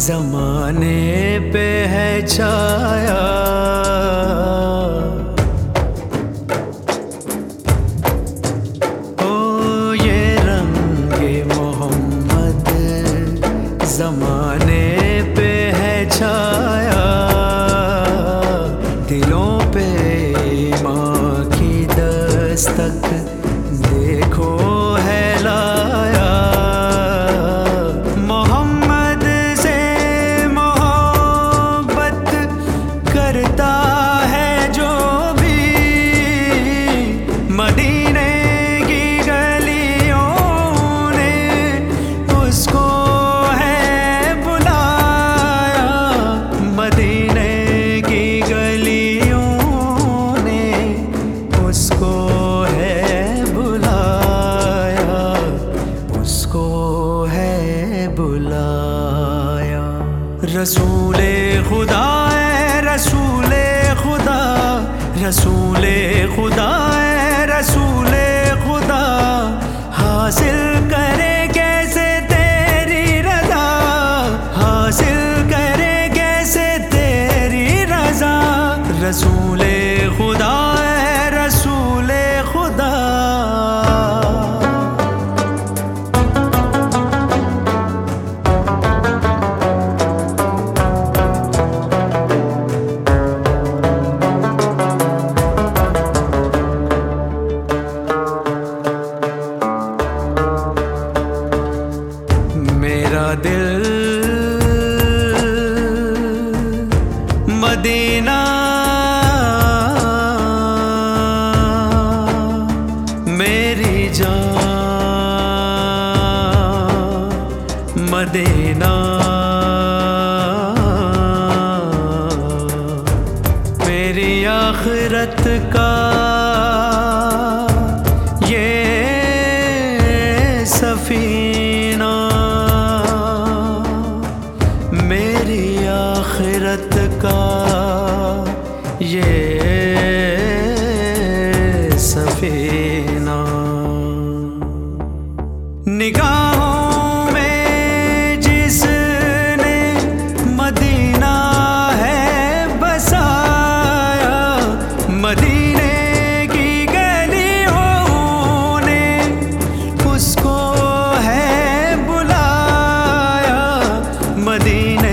जमाने पे है छाया। ओ ये रंगे मोहम्मद जमाने पे है छाया। दिलों पे माँ की दस्तक देखो है लाया। करता है जो भी मदीने की गलियों ने उसको है बुलाया। मदीने की गलियों ने उसको है बुलाया। उसको है बुलाया। रसूले खुदा रसूले खुदा, रसूले खुदा है रसूले खुदा। हासिल करे कैसे तेरी रजा, हासिल करे कैसे तेरी रजा। रसूले खुदा है रसूले खुदा। मेरा दिल मदीना, मेरी जान मदीना। मेरी आखिरत का ये सफीना। मेरी आखिरत का ये सफीना। निगाहों में जिसने मदीना है बसाया। मदीने की गलियों ने उसको है बुलाया। मदीने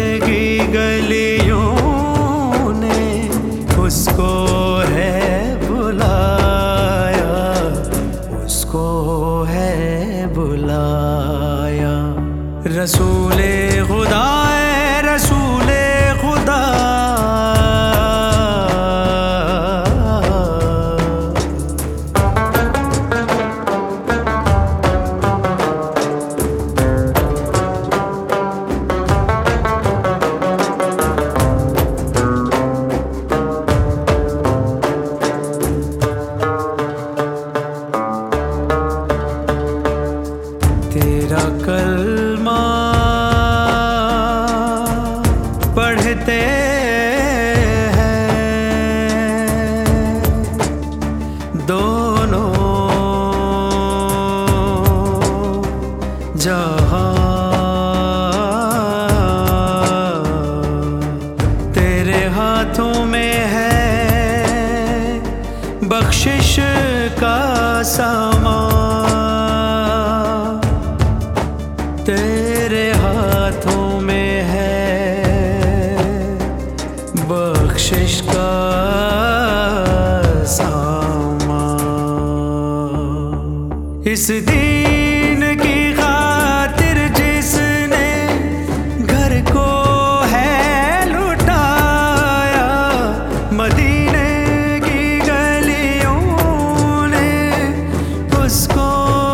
उसको है बुलाया। उसको है बुलाया। रसूले खुदा है रसूले खुदा। तेरा कलमा पढ़ते हैं दोनों जहां। तेरे हाथों में है बख्शिश का सामान। तेरे हाथों में है बख्शिश का सामान। इस दीन की खातिर जिसने घर को है लुटाया। मदीने की गलियों ने उसको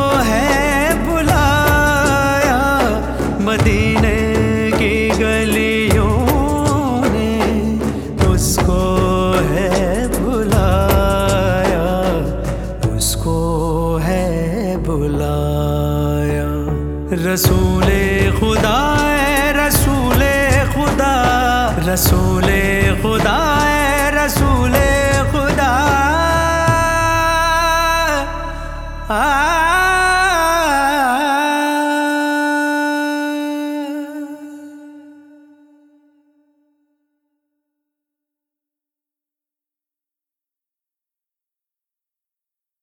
मदीने की गलियों ने उसको है बुलाया। उसको है बुलाया। रसूले खुदा है रसूले खुदा, रसूले खुदा है